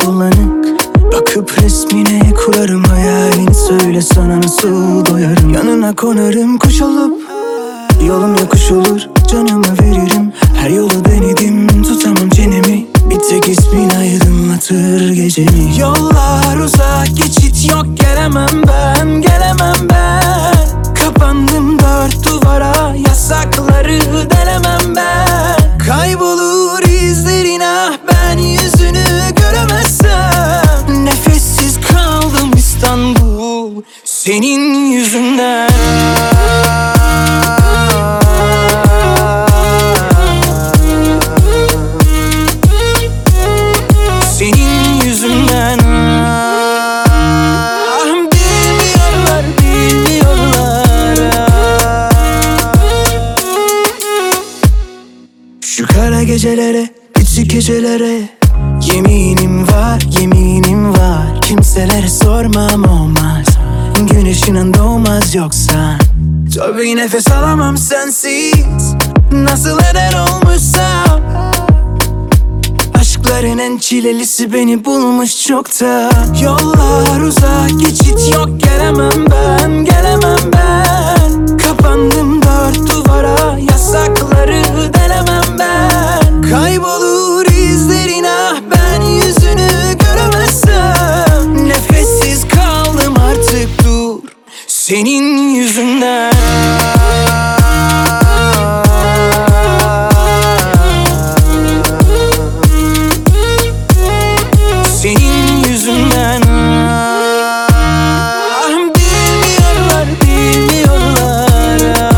bulanık. Bakıp resmine kurarım hayalini, söyle sana nasıl doyarım. Yanına konarım kuş olup, yolum yokuş olur, canımı veririm. Her yolu denedim, tutamam çenemi. Bir tek ismin aydınlatır gecemi. Yollar uzak, geçit yok, gelemem ben, gelemem ben. Kapandım dört duvara, yasakları delemem ben. Kaybolur izlerin, ah ben yüzünü göremezsem. Nefessiz kaldım İstanbul, senin yüzünden. Senin yüzünden. Bilmiyorlar, bilmiyorlar. Şu kara gecelere, küçük gecelere yeminim var, yeminim var. Kimselere sormam, olmaz. Güneşinin doğmaz yoksa. Tabii nefes alamam sensiz, nasıl eder olmuşsam. Aşkların en çilelisi beni bulmuş çokta. Yollar uzak, geçit yok, gelemem ben, gelemem ben. Kapandım dört duvara, yasakları delemem ben. Kaybolur izlerin, ah ben yüzünü göremezsem. Nefessiz kaldım artık, dur, senin yüzünden. Senin yüzünden. Bilmiyorlar, bilmiyorlar.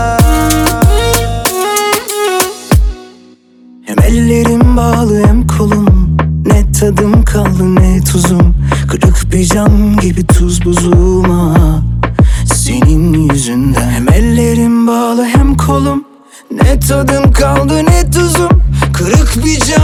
Hem ellerim bağlı hem kolum, ne tadım kaldı ne tuzum. Kırık bir cam gibi tuz buzum, ah senin yüzünden. Hem ellerim bağlı hem kolum, ne tadım kaldı ne tuzum. Kırık bir cam